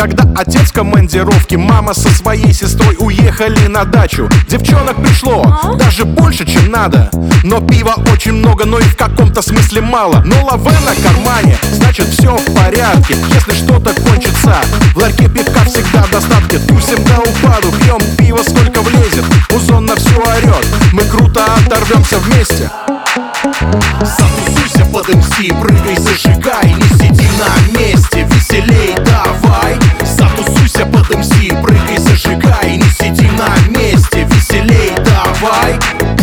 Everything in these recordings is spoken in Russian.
Когда отец в командировке, мама со своей сестрой уехали на дачу. Девчонок пришло даже больше, чем надо. Но пива очень много, но и в каком-то смысле мало. Но лаве на кармане, значит все в порядке. Если что-то кончится, в ларьке пивка всегда в достатке. Тусим до упаду, пьем пиво сколько влезет. Музон на всю орет, мы круто оторвемся вместе. Затусуйся под МС, прыгай, зажигай, не сиди на месте, веселей давай. Затусуйся под МС, прыгай, зажигай, не сиди на месте, веселей давай.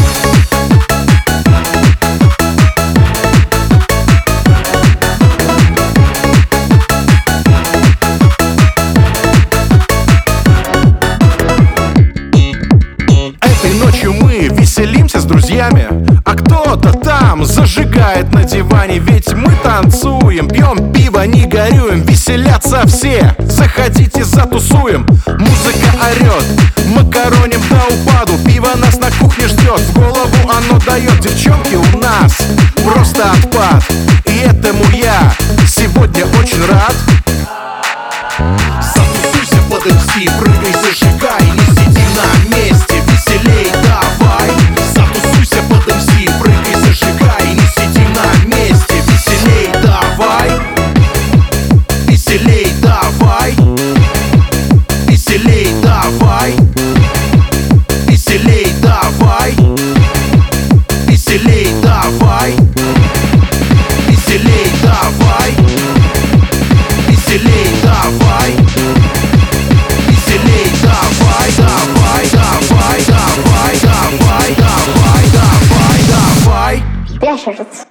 Этой ночью мы веселимся с друзьями, а кто-то там зажигает на диване. Ведь мы танцуем, пьем пиво, не горюем. Веселятся все, заходите, затусуем. Музыка орет, макароним до упаду. Пиво нас на кухне ждет, в голову оно дает. Девчонки у нас просто отпад, и этому я сегодня очень рад. Затусуйся под МС, прыгай, зажигай, не сиди на месте, веселей давай. Затусуйся под МС, прыгай, зажигай, не сиди на месте, веселей давай. Веселей давай. Веселей давай. Веселей давай. Веселей давай. Веселей давай. Веселей давай. Веселей давай, давай, давай, давай, давай, давай, давай, давай. Ящерица.